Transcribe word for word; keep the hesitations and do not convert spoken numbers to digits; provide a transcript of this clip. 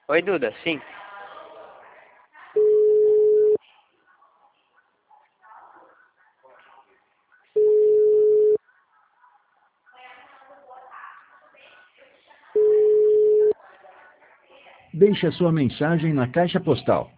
Oi, Duda, sim. Deixe a sua mensagem na caixa postal